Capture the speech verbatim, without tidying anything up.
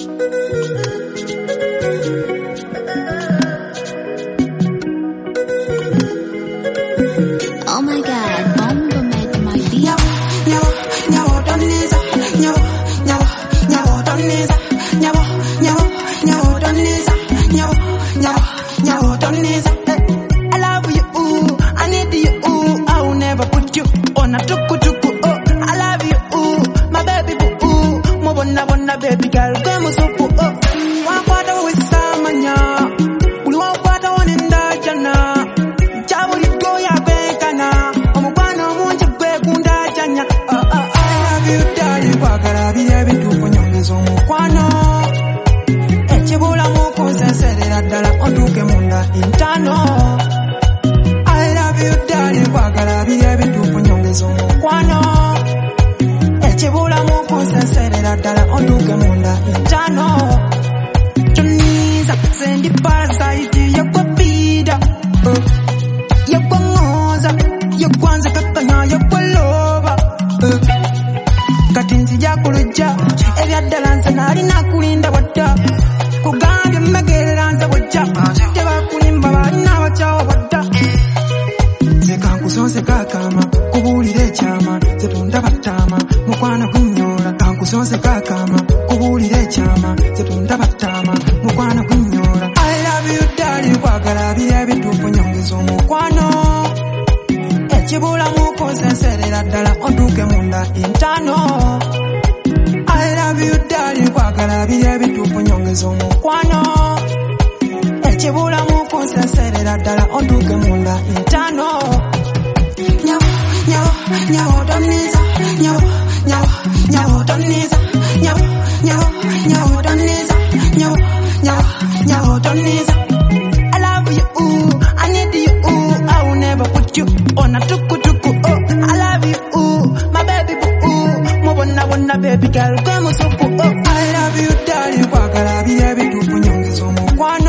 Oh my God, Bomba made my beat. Nyawo, nyawo, nyawo, doneza. Nyawo, nyawo, nyawo, doneza. Nyawo, nyawo, nyawo, doneza. Nyawo, nyawo, nyawo, doneza. I love you, ooh, I need you, ooh, I will never put you on a tuku tuku, oh. I love you, ooh, my baby boo, ooh, mo bona bona baby girl, kemo supu, oh. Wakwata wisamanya, uli wakwata wanenda jana. Chabuli goya bekana, omugwana omunje gwe gunda janya. Oh oh oh, I love you darling, kwagala bire bituko nyongezo mukwano. Ekibula mukunseserera ddala onduke munda intano. I love you darling, kwagala bire bituko nyongezo mukwano. Ekibula mukunseserera ddala onduke munda intano. Tuniza sendi parasite yakwapida, oh. Yakwangoza, yakwanza kakanya, yakwaloba, uh. Katinzi jakuluja, ebyaddala nze nali nakulinda wadda. Kugambye mmegerera nze bwojja, tebakulimba balina abakyawa wadda. Nze kankusonse kakama, kubuulira ekyama, nze tundaba ttaama, mukwano gunnyola. Kankusonse kakama, kubuulira ekyama, nze tundaba ttaama, mukwano gunnyola. I love you darling, kwagala bire ebituufu nyongeza omukwano. Ekibula mukunseserera ddala onduke munda intano. I love you darling, kwagala bire ebituufu nyongeza omukwano. Ekibula mukunseserera ddala onduke munda intano. Nyawo, nyawo, nyawo doneza. Nyawo, nyawo, nyawo doneza. Nyawo, nyawo, nyawo doneza. Nyawo, nyawo, nyawo doneza. I love you, ooh, I need you, ooh, I will never put you on a tuku tuku, oh. I love you, ooh, my baby boo, ooh, mo bona bona baby girl, kemo supu, oh. I love you darling, kwagala bire bituufu nyongezo mukwano.